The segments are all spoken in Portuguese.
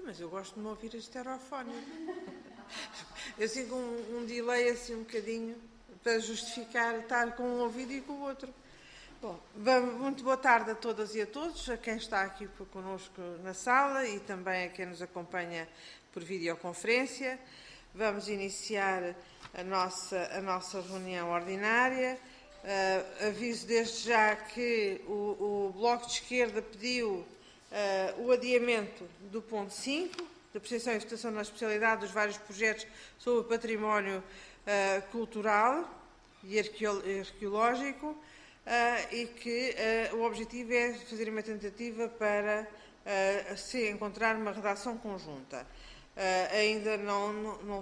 Mas eu gosto de me ouvir estereofónico. Eu sigo um delay assim um bocadinho para justificar estar com um ouvido e com o outro. Bom, muito boa tarde a todas e a todos, a quem está aqui connosco na sala e também a quem nos acompanha por videoconferência. Vamos iniciar a nossa reunião ordinária. Aviso desde já que o Bloco de Esquerda pediu o adiamento do ponto 5, da apreciação e votação na especialidade dos vários projetos sobre o património cultural e arqueológico, e que o objetivo é fazer uma tentativa para se encontrar uma redação conjunta. Ainda não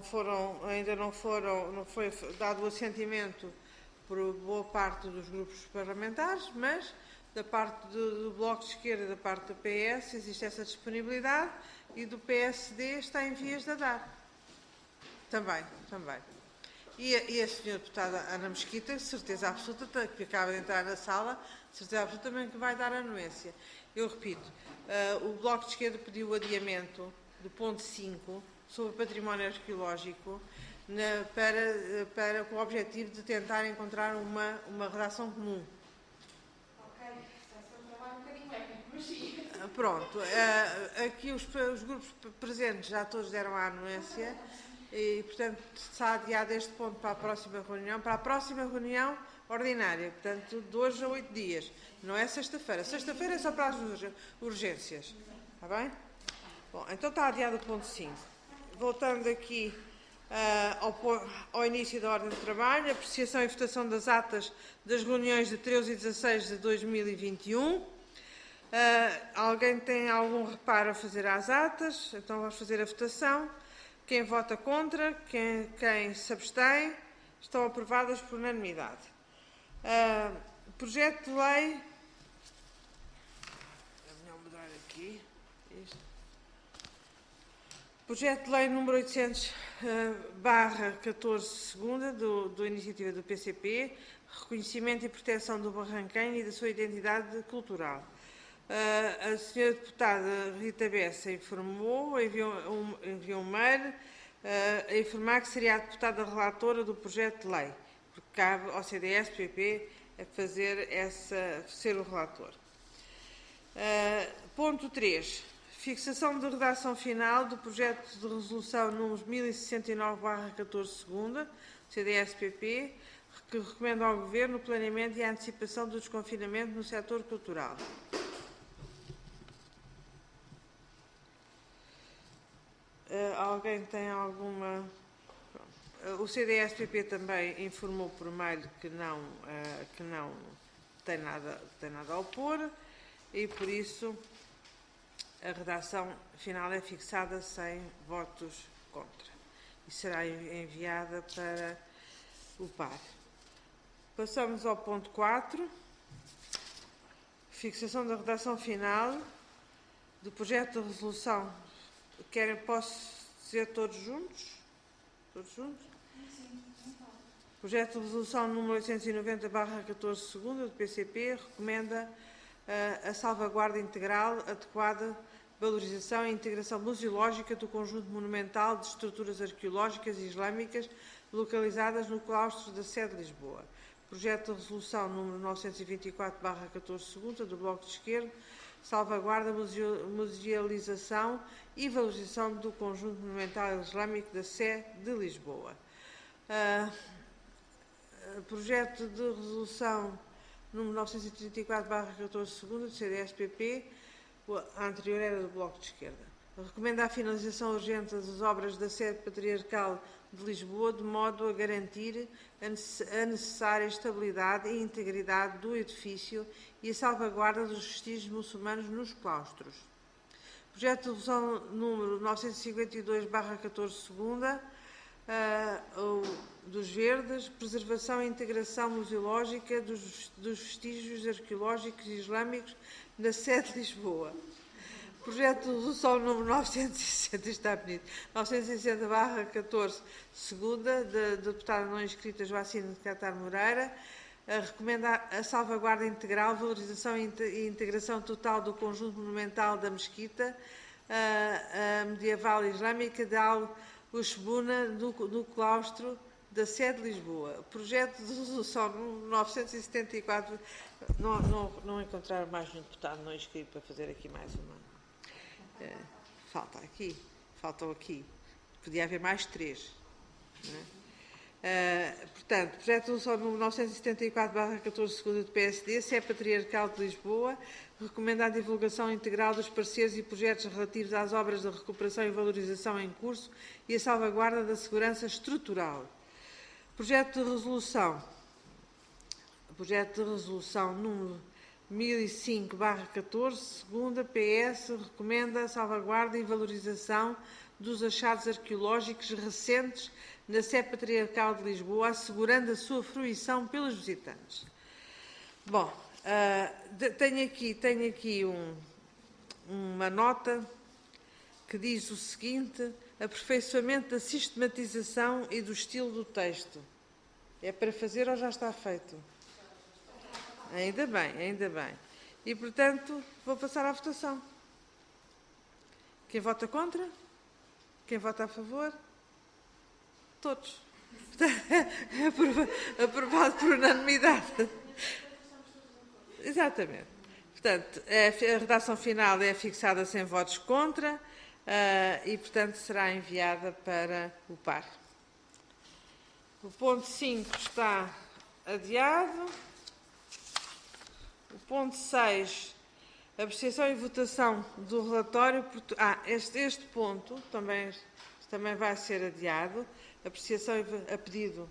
foi dado o assentimento por boa parte dos grupos parlamentares, mas da parte do Bloco de Esquerda e da parte do PS existe essa disponibilidade e do PSD está em vias de dar. Também. E a senhora deputada Ana Mesquita, certeza absoluta, que acaba de entrar na sala, certeza absoluta também que vai dar anuência. Eu repito, o Bloco de Esquerda pediu o adiamento do ponto 5 sobre o património arqueológico para com o objetivo de tentar encontrar uma redação comum. Ok, está-se a trabalhar um bocadinho técnico, mas sim. Pronto, aqui os grupos presentes já todos deram a anuência e, portanto, está adiado este ponto para a próxima reunião ordinária, portanto, de hoje a 8 dias, não é sexta-feira. Sexta-feira é só para as urgências, está bem? Bom, então está adiado o ponto 5. Voltando aqui ao início da ordem de trabalho, apreciação e votação das atas das reuniões de 13 e 16 de 2021. Alguém tem algum reparo a fazer às atas? Então vamos fazer a votação. Quem vota contra, quem se abstém, estão aprovadas por unanimidade. Projeto de lei. Vou mudar aqui. Projeto de lei número 800/14 segunda do iniciativa do PCP, reconhecimento e proteção do Barranquenho e da sua identidade cultural. A senhora deputada Rita Bessa enviou um mail a informar que seria a deputada relatora do projeto de lei, porque cabe ao CDS-PP ser o relator. Ponto 3. Fixação de redação final do projeto de resolução número 1069/14 segunda, CDS-PP, que recomenda ao Governo o planeamento e a antecipação do desconfinamento no setor cultural. Alguém tem alguma... O CDS-PP também informou por mail que não tem nada a opor e, por isso, a redação final é fixada sem votos contra e será enviada para o PAR. Passamos ao ponto 4, fixação da redação final do projeto de resolução. Posso dizer todos juntos? Sim. Projeto de resolução número 890/14 segunda do PCP recomenda a salvaguarda integral, adequada, valorização e integração museológica do conjunto monumental de estruturas arqueológicas e islâmicas localizadas no claustro da sede de Lisboa. Projeto de resolução número 924/14 segunda do Bloco de Esquerda, salvaguarda, musealização e valorização do conjunto monumental islâmico da Sé de Lisboa. Projeto de resolução número 934/14 segunda do CDS-PP, a anterior era do Bloco de Esquerda. Recomenda a finalização urgente das obras da sede patriarcal de Lisboa, de modo a garantir a necessária estabilidade e integridade do edifício e a salvaguarda dos vestígios muçulmanos nos claustros. Projeto de resolução número 952/14 segunda, dos Verdes, preservação e integração museológica dos vestígios arqueológicos e islâmicos na sede de Lisboa. Projeto de resolução número 960/14 segunda, da deputada não inscrita Joacine de Catar Moreira, recomenda a salvaguarda integral, valorização e integração total do conjunto monumental da Mesquita, medieval islâmica de Al-Ushbuna no claustro da sede de Lisboa. O projeto de resolução 974, não encontraram mais um deputado não inscrito para fazer aqui mais uma. Faltam aqui. Podia haver mais 3. Não é? Portanto, projeto de resolução número 974/14, segunda do PSD, SE Patriarcal de Lisboa, recomenda a divulgação integral dos pareceres e projetos relativos às obras de recuperação e valorização em curso e a salvaguarda da segurança estrutural. Projeto de resolução número 1005/14, segunda PS, recomenda a salvaguarda e valorização dos achados arqueológicos recentes na Sé Patriarcal de Lisboa, assegurando a sua fruição pelos visitantes. Bom, tenho aqui uma nota que diz o seguinte: aperfeiçoamento da sistematização e do estilo do texto. É para fazer ou já está feito? Ainda bem. E, portanto, vou passar à votação. Quem vota contra? Quem vota a favor? Todos. Aprovado por unanimidade. Exatamente. Portanto, a redação final é fixada sem votos contra e, portanto, será enviada para o par. O ponto 5 está adiado. O ponto 6, apreciação e votação do relatório. Este ponto também vai ser adiado. Apreciação a pedido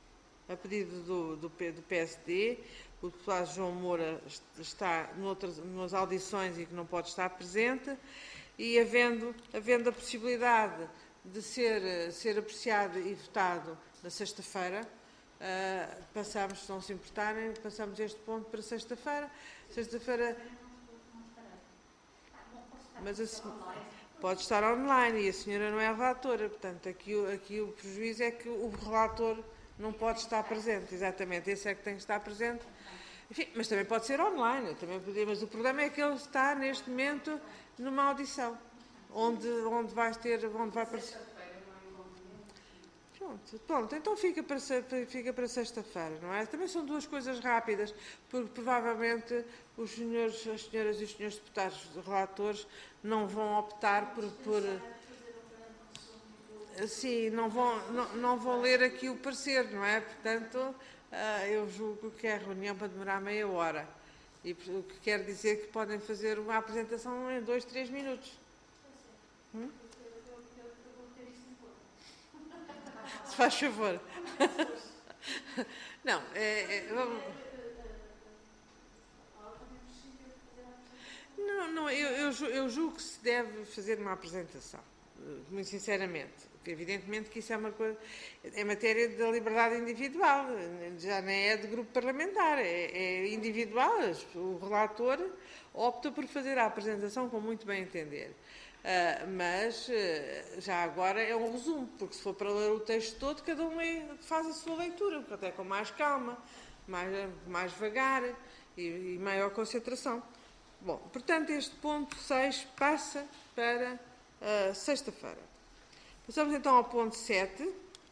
do PSD. O deputado João Moura está nas audições e que não pode estar presente. E havendo a possibilidade de ser apreciado e votado na sexta-feira, passamos, se não se importarem, passamos este ponto para sexta-feira. Mas pode estar online e a senhora não é a relatora. Portanto, aqui o prejuízo é que o relator não pode estar presente. Exatamente, esse é que tem que estar presente. Enfim, mas também pode ser online. Mas o problema é que ele está, neste momento, numa audição, onde vai aparecer. Pronto, então fica para sexta-feira, não é? Também são duas coisas rápidas, porque provavelmente as senhoras e os senhores deputados relatores não vão optar por sim, não vão ler aqui o parecer, não é? Portanto, eu julgo que é a reunião para demorar meia hora. E o que quer dizer que podem fazer uma apresentação em 2, 3 minutos. Se faz favor. Não, Não, eu julgo que se deve fazer uma apresentação, muito sinceramente. Evidentemente que isso é uma coisa, é matéria da liberdade individual, já nem é de grupo parlamentar, é individual. O relator opta por fazer a apresentação como muito bem entender. Mas já agora é um resumo, porque se for para ler o texto todo, cada um faz a sua leitura, até com mais calma, mais vagar e maior concentração. Bom, portanto, este ponto 6 passa para sexta-feira. Passamos então ao ponto 7.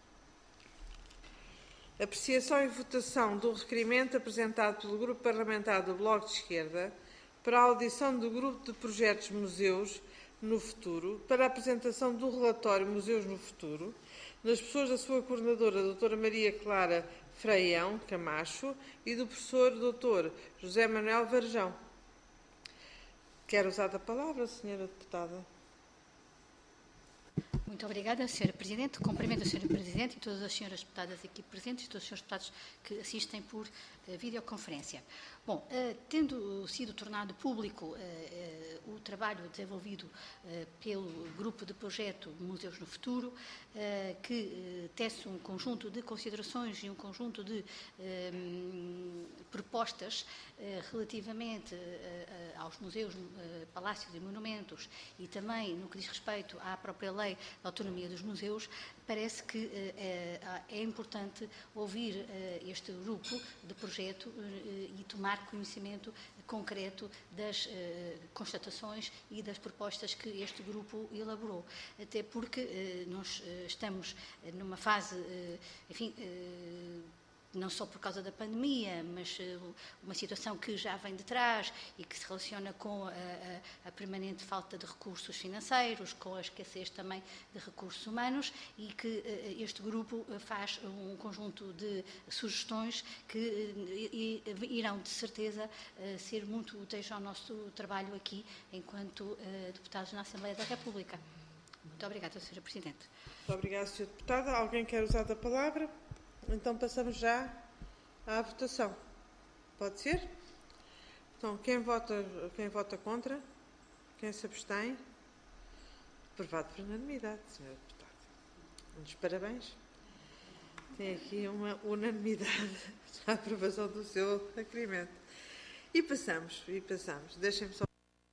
Apreciação e votação do requerimento apresentado pelo Grupo Parlamentar do Bloco de Esquerda para a audição do Grupo de Projetos Museus no Futuro, para a apresentação do relatório Museus no Futuro, nas pessoas da sua coordenadora, doutora Maria Clara Freião Camacho, e do professor doutor José Manuel Varjão. Quer usar a palavra, senhora deputada? Muito obrigada, Sra. Presidente. Cumprimento a Sra. Presidente e todas as senhoras deputadas aqui presentes e todos os senhores deputados que assistem por videoconferência. Bom, tendo sido tornado público o trabalho desenvolvido pelo Grupo de Projeto Museus no Futuro, que tece um conjunto de considerações e um conjunto de propostas relativamente aos museus, palácios e monumentos, e também no que diz respeito à própria lei autonomia dos museus, parece que é importante ouvir este grupo de projeto e tomar conhecimento concreto das constatações e das propostas que este grupo elaborou. Até porque nós estamos numa fase, enfim, não só por causa da pandemia, mas uma situação que já vem de trás e que se relaciona com a permanente falta de recursos financeiros, com a escassez também de recursos humanos, e que este grupo faz um conjunto de sugestões que irão, de certeza, ser muito úteis ao nosso trabalho aqui, enquanto deputados na Assembleia da República. Muito obrigada, Sra. Presidente. Muito obrigada, Sra. Deputada. Alguém quer usar a palavra? Então passamos já à votação. Pode ser? Então, quem vota contra? Quem se abstém? Aprovado por unanimidade, Sra. Deputada. Muitos parabéns. Tem aqui uma unanimidade na aprovação do seu requerimento. E passamos. Deixem-me só.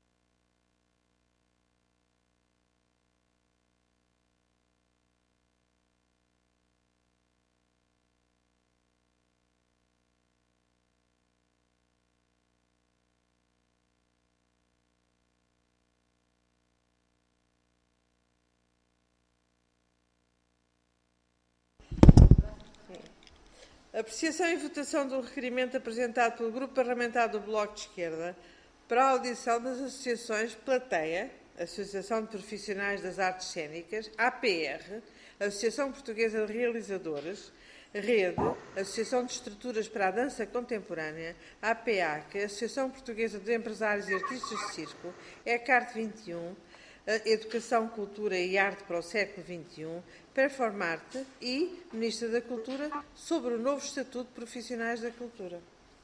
Apreciação e votação do requerimento apresentado pelo Grupo Parlamentar do Bloco de Esquerda para a audição das associações Plateia, Associação de Profissionais das Artes Cênicas, APR, Associação Portuguesa de Realizadores, Rede, Associação de Estruturas para a Dança Contemporânea, APAC, Associação Portuguesa de Empresários e Artistas de Circo, ECART 21, Educação, Cultura e Arte para o século XXI, Performarte e Ministra da Cultura sobre o novo Estatuto de Profissionais da Cultura.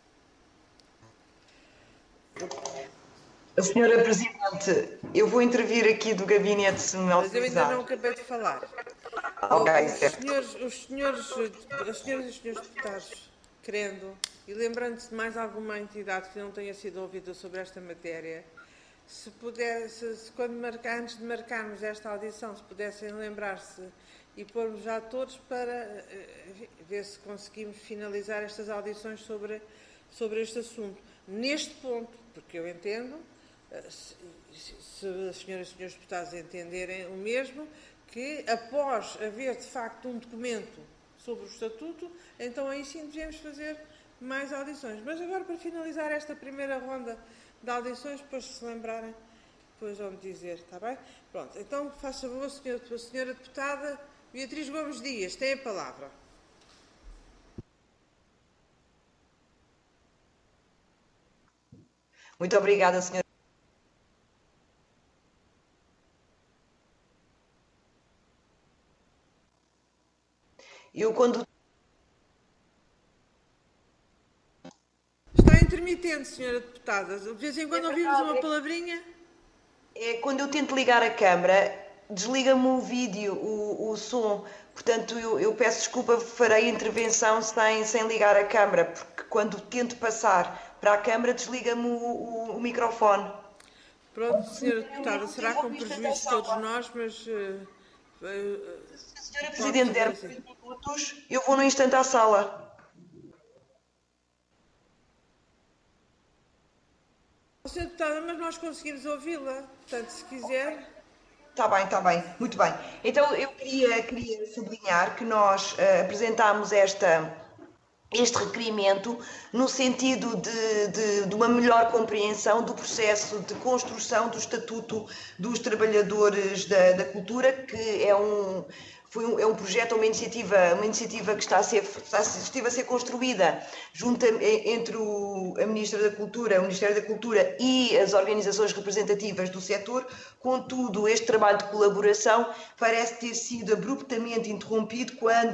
Senhora Presidente, eu vou intervir aqui do gabinete, se me autorizar. Mas eu ainda não acabei de falar. Ok, certo. As senhoras e os senhores deputados, querendo, e lembrando-se de mais alguma entidade que não tenha sido ouvida sobre esta matéria, se pudesse, antes de marcarmos esta audição, se pudessem lembrar-se e pôrmos já todos para ver se conseguimos finalizar estas audições sobre este assunto. Neste ponto, porque eu entendo, se as senhoras e os senhores deputados entenderem o mesmo, que após haver de facto um documento sobre o Estatuto, então aí sim devemos fazer mais audições. Mas agora, para finalizar esta primeira ronda de audições, depois se lembrarem, depois vão-me dizer, está bem? Pronto, então faça favor, a senhora deputada Beatriz Gomes Dias, tem a palavra. Muito obrigada, senhora. Eu, quando... Está intermitente, senhora deputada. De vez em quando ouvimos uma palavrinha. Quando eu tento ligar a câmara, desliga-me o vídeo, o som. Portanto, eu peço desculpa, farei a intervenção sem ligar a câmara, porque quando tento passar para a câmara, desliga-me o microfone. Pronto, senhora deputada, será com prejuízo de todos nós, mas... Se a senhora Presidente der 20 minutos, eu vou no instante à sala. Senhora deputada, mas nós conseguimos ouvi-la, portanto, se quiser... Está bem, muito bem. Então, eu queria sublinhar que nós apresentámos este requerimento no sentido de uma melhor compreensão do processo de construção do Estatuto dos Trabalhadores da Cultura, que é um projeto, uma iniciativa que esteve a ser construída entre a Ministra da Cultura, o Ministério da Cultura e as organizações representativas do setor. Contudo, este trabalho de colaboração parece ter sido abruptamente interrompido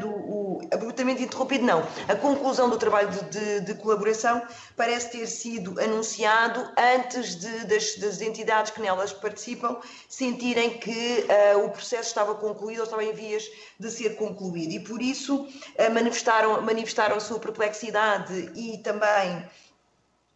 a conclusão do trabalho de colaboração parece ter sido anunciado antes das entidades que nelas participam sentirem que o processo estava concluído ou estava em vias de ser concluído, e por isso manifestaram a sua perplexidade e também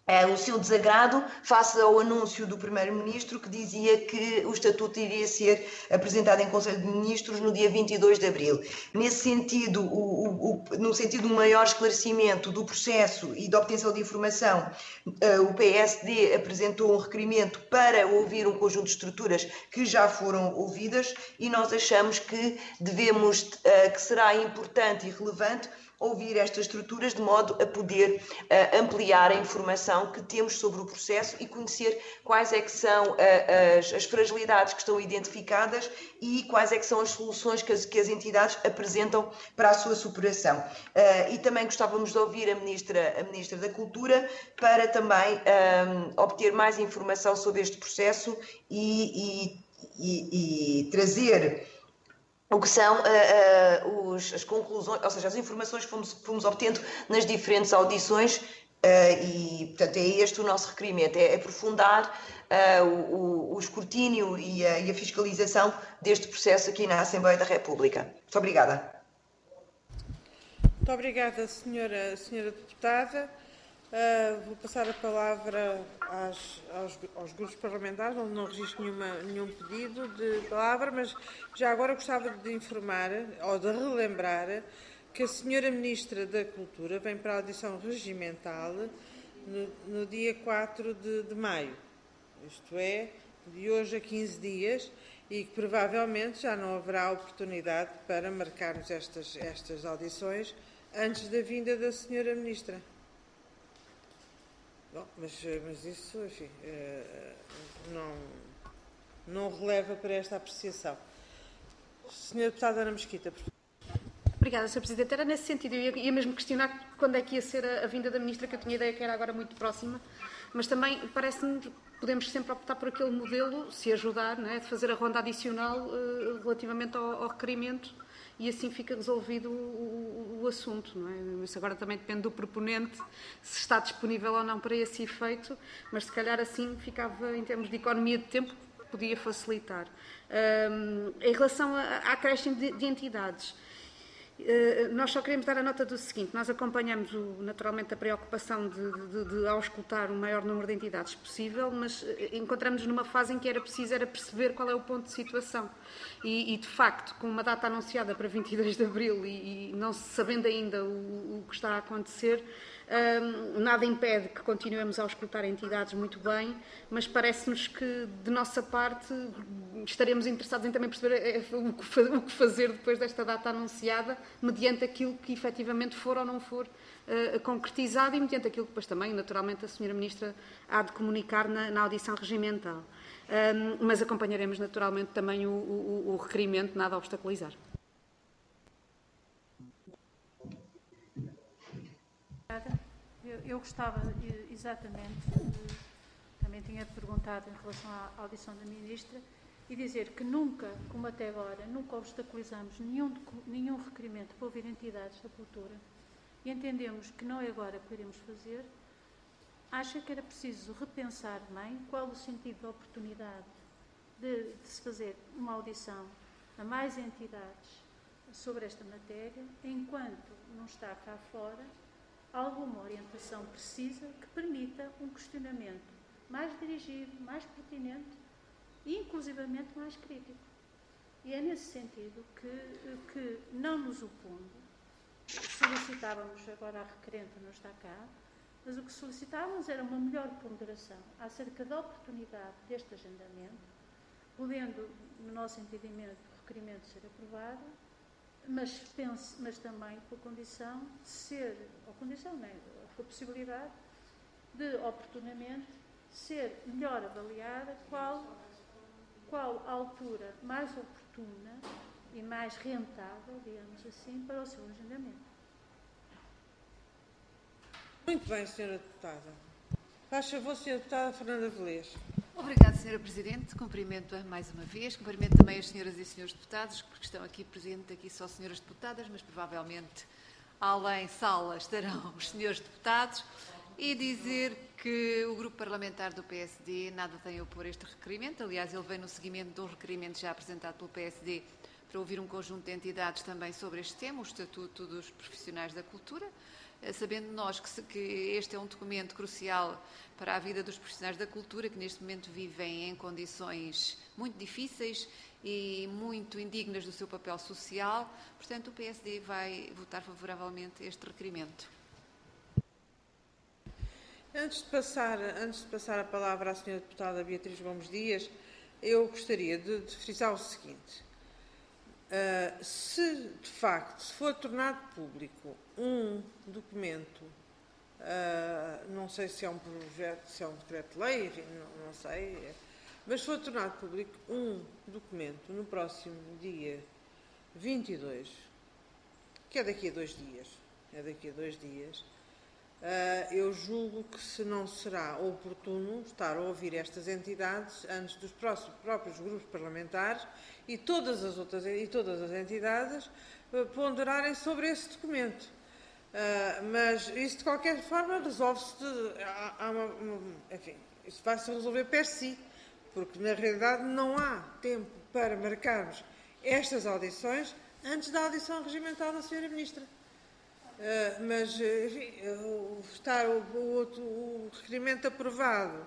o seu desagrado face ao anúncio do Primeiro-Ministro que dizia que o Estatuto iria ser apresentado em Conselho de Ministros no dia 22 de abril. Nesse sentido, no sentido de um maior esclarecimento do processo e da obtenção de informação, o PSD apresentou um requerimento para ouvir um conjunto de estruturas que já foram ouvidas e nós achamos que que será importante e relevante ouvir estas estruturas de modo a poder ampliar a informação que temos sobre o processo e conhecer quais é que são as fragilidades que estão identificadas e quais é que são as soluções que as entidades apresentam para a sua superação. E também gostávamos de ouvir a Ministra da Cultura para também obter mais informação sobre este processo e trazer o que são as conclusões, ou seja, as informações que fomos obtendo nas diferentes audições e, portanto, é este o nosso requerimento, é aprofundar o escrutínio e a fiscalização deste processo aqui na Assembleia da República. Muito obrigada. Muito obrigada, senhora deputada. Vou passar a palavra aos grupos parlamentares, onde não registro nenhum pedido de palavra, mas já agora gostava de informar, ou de relembrar, que a senhora Ministra da Cultura vem para a audição regimental no dia 4 de maio, isto é, de hoje a 15 dias, e que provavelmente já não haverá oportunidade para marcarmos estas audições antes da vinda da senhora Ministra. Bom, mas isso, enfim, não releva para esta apreciação. Senhora Deputada Ana Mesquita, por favor. Obrigada, Sr. Presidente. Era nesse sentido, eu ia mesmo questionar quando é que ia ser a vinda da Ministra, que eu tinha ideia que era agora muito próxima, mas também parece-me que podemos sempre optar por aquele modelo, se ajudar, não é, de fazer a ronda adicional relativamente ao requerimento, e assim fica resolvido o assunto, não é? Isso agora também depende do proponente, se está disponível ou não para esse efeito, mas se calhar assim ficava, em termos de economia de tempo, podia facilitar. Em relação à acréscimo de entidades, nós só queremos dar a nota do seguinte: nós acompanhamos naturalmente a preocupação de auscultar o maior número de entidades possível, mas encontramos-nos numa fase em que era preciso perceber qual é o ponto de situação. E de facto, com uma data anunciada para 22 de abril e não se sabendo ainda o que está a acontecer, nada impede que continuemos a auscultar entidades muito bem, mas parece-nos que, de nossa parte, estaremos interessados em também perceber o que fazer depois desta data anunciada, mediante aquilo que efetivamente for ou não for concretizado e mediante aquilo que depois também, naturalmente, a Sra. Ministra há de comunicar na audição regimental. Mas acompanharemos naturalmente também o requerimento, nada a obstaculizar. Eu gostava exatamente, também tinha perguntado em relação à audição da Ministra, e dizer que nunca, como até agora, nunca obstaculizamos nenhum requerimento para ouvir entidades da cultura e entendemos que não é agora que iremos fazer. Acha que era preciso repensar bem qual o sentido da oportunidade de se fazer uma audição a mais entidades sobre esta matéria, enquanto não está cá fora alguma orientação precisa que permita um questionamento mais dirigido, mais pertinente e, inclusivamente, mais crítico. E é nesse sentido que não nos opondo, solicitávamos, agora a requerente não está cá, mas o que solicitávamos era uma melhor ponderação acerca da oportunidade deste agendamento, podendo, no nosso entendimento, o requerimento ser aprovado, mas também com a condição de ser, ou condição, não é? Com a possibilidade de, oportunamente, ser melhor avaliada qual a altura mais oportuna e mais rentável, digamos assim, para o seu agendamento. Muito bem, Sra. Deputada. Faz favor, Sra. Deputada Fernanda Velez. Obrigada, Sra. Presidente. Cumprimento-a mais uma vez. Cumprimento também as senhoras e senhores deputados, porque estão aqui presentes, aqui só senhoras deputadas, mas provavelmente além sala estarão os senhores deputados. E dizer que o grupo parlamentar do PSD nada tem a opor a este requerimento. Aliás, ele vem no seguimento de um requerimento já apresentado pelo PSD para ouvir um conjunto de entidades também sobre este tema, o Estatuto dos Profissionais da Cultura, sabendo nós que este é um documento crucial para a vida dos profissionais da cultura, que neste momento vivem em condições muito difíceis e muito indignas do seu papel social. Portanto, o PSD vai votar favoravelmente a este requerimento. Antes de passar a palavra à Sra. Deputada Beatriz Gomes Dias, eu gostaria de frisar o seguinte. Se, de facto, se for tornado público um documento, não sei se é um projeto, se é um decreto-lei, enfim, não sei, mas se for tornado público um documento no próximo dia 22, que é daqui a 2 dias, eu julgo que se não será oportuno estar a ouvir estas entidades antes dos próprios grupos parlamentares e todas as entidades ponderarem sobre esse documento. Mas isso, de qualquer forma, resolve-se. Enfim, isso vai-se resolver per si, porque, na realidade, não há tempo para marcarmos estas audições antes da audição regimental da Sra. Ministra. Mas, enfim, estar o requerimento aprovado,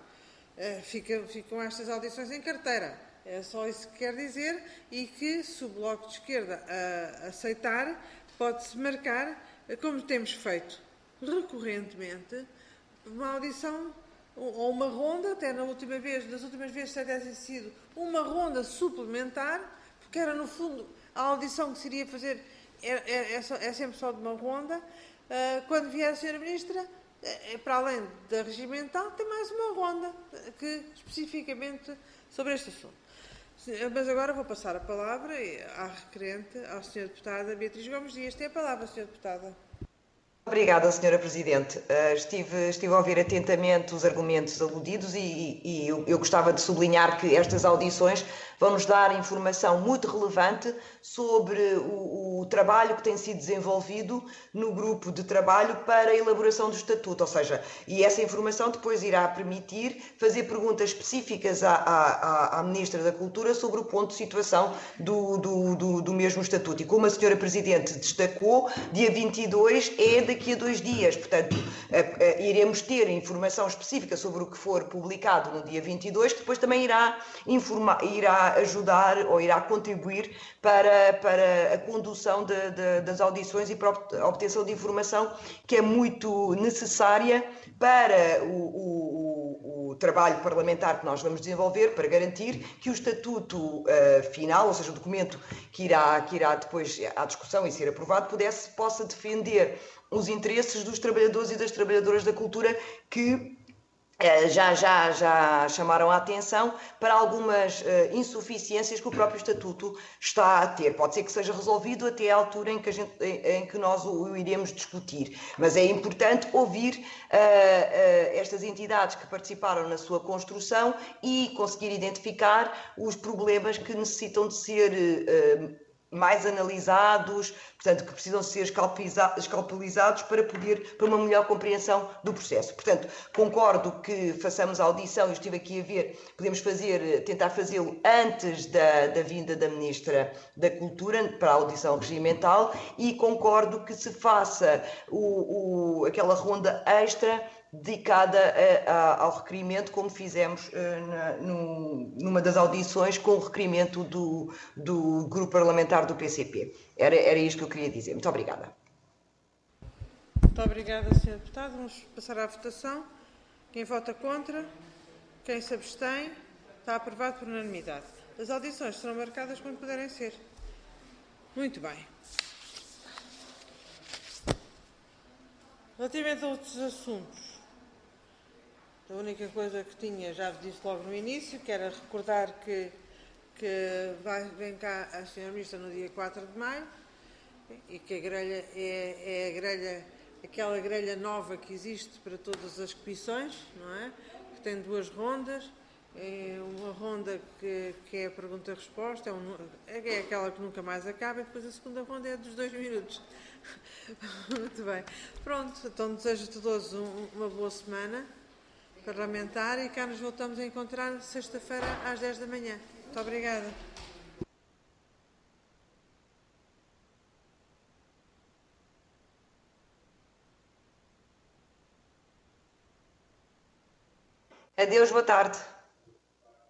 ficam estas audições em carteira. É só isso que quer dizer, e que, se o Bloco de Esquerda aceitar, pode-se marcar, como temos feito recorrentemente, uma audição ou uma ronda, até nas últimas vezes tem sido uma ronda suplementar, porque era, no fundo, a audição que se iria fazer é sempre só de uma ronda. Quando vier a Sra. Ministra, para além da regimental, tem mais uma ronda especificamente sobre este assunto. Mas agora vou passar a palavra à requerente, à Sra. Deputada Beatriz Gomes Dias. Tem a palavra, Sra. Deputada. Obrigada, Sra. Presidente. Estive a ouvir atentamente os argumentos aludidos e eu gostava de sublinhar que estas audições vão-nos dar informação muito relevante sobre o trabalho que tem sido desenvolvido no grupo de trabalho para a elaboração do Estatuto, ou seja, e essa informação depois irá permitir fazer perguntas específicas à Ministra da Cultura sobre o ponto de situação do mesmo Estatuto. E como a Sra. Presidente destacou, dia 22 é daqui a 2 dias, portanto, iremos ter informação específica sobre o que for publicado no dia 22, que depois também irá ajudar ou irá contribuir para a condução das audições e para a obtenção de informação que é muito necessária para o trabalho parlamentar que nós vamos desenvolver, para garantir que o Estatuto final, ou seja, o documento que irá depois à discussão e ser aprovado, possa defender os interesses dos trabalhadores e das trabalhadoras da cultura que já chamaram a atenção para algumas insuficiências que o próprio Estatuto está a ter. Pode ser que seja resolvido até à altura em que nós o iremos discutir. Mas é importante ouvir estas entidades que participaram na sua construção e conseguir identificar os problemas que necessitam de ser mais analisados, portanto, que precisam ser escalpelizados para uma melhor compreensão do processo. Portanto, concordo que façamos a audição, eu estive aqui a ver, podemos tentar fazê-lo antes da vinda da Ministra da Cultura para a audição regimental, e concordo que se faça aquela ronda extra dedicada ao requerimento, como fizemos numa das audições com o requerimento do grupo parlamentar do PCP. Era isto que eu queria dizer. Muito obrigada. Muito obrigada, Sr. Deputado. Vamos passar à votação. Quem vota contra? Quem se abstém? Está aprovado por unanimidade. As audições serão marcadas quando puderem ser. Muito bem. Relativamente a outros assuntos, a única coisa que tinha, já vos disse logo no início, que era recordar que vem cá a Sra. Ministra no dia 4 de maio e que a grelha é aquela grelha nova que existe para todas as comissões, não é? Que tem 2 rondas. É uma ronda que é a pergunta-resposta, é aquela que nunca mais acaba, e depois a segunda ronda é dos 2 minutos. Muito bem. Pronto, então desejo a todos uma boa semana parlamentar e cá nos voltamos a encontrar sexta-feira às 10 da manhã. Muito obrigada. Adeus, boa tarde.